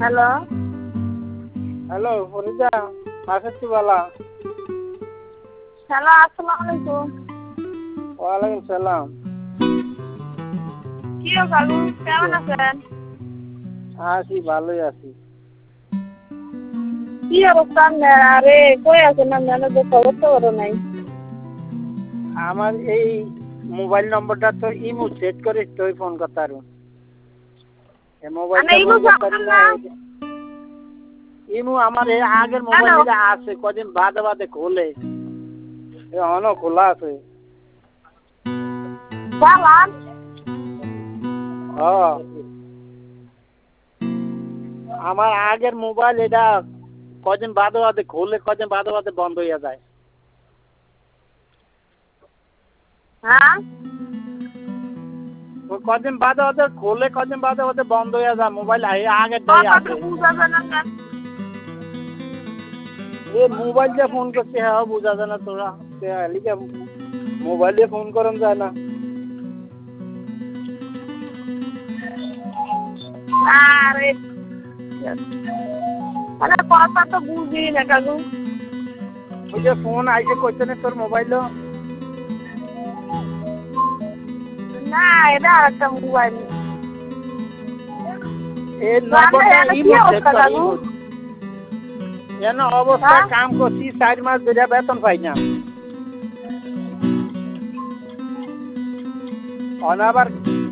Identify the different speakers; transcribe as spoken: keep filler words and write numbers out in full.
Speaker 1: Hello
Speaker 2: hello Farida আছি বালা।
Speaker 1: Hello আসসালামু আলাইকুম।
Speaker 2: ওয়ালাইকুম সালাম।
Speaker 1: কি গো কাকু কেমন আছেন?
Speaker 2: আছি ভালোই আছি।
Speaker 1: কি অবস্থা আপনার? আরে কই আছেন আপনার? যে খবর তো নাই।
Speaker 2: আমার এই মোবাইল নম্বরটা তো ইমো সেট করে তুই ফোন করতে পারো। এই মোবাইলটা
Speaker 1: ইমো
Speaker 2: ফোন করতে
Speaker 1: না
Speaker 2: ইমো আমার এই আগের মোবাইলটা আছে, কদিন বাদে বাদে খোলে। এখনো খোলা আছে।
Speaker 1: বালান
Speaker 2: হ্যাঁ আমার আগের মোবাইল এটা কদিন বাদে বাদে খোলে, কদিন বাদে বাদে বন্ধ হয়ে যায়।
Speaker 1: হ্যাঁ
Speaker 2: কদিন বাদে বাদে খোলে, কদিন বাদে বাদে বন্ধ হয়ে যায়। মোবাইল আগের টাই আছে। এ মোবাইল দিয়ে ফোন করতে হ্যাঁ বোঝা যায় না তোরা লিখে মোবাইল দিয়ে ফোন করেন যায় না।
Speaker 1: আরে আরে কথা তো বুঝি না কাকু।
Speaker 2: ওই যে ফোন আইসে করছে না তোর মোবাইল?
Speaker 1: না এটা আর একটা মোবাইল।
Speaker 2: এই নম্বরটা ইমো সেট কর ইমো। এন অবস্থায় কাম করছি, চার মাস ধরে বেতন পাই না। অনাবার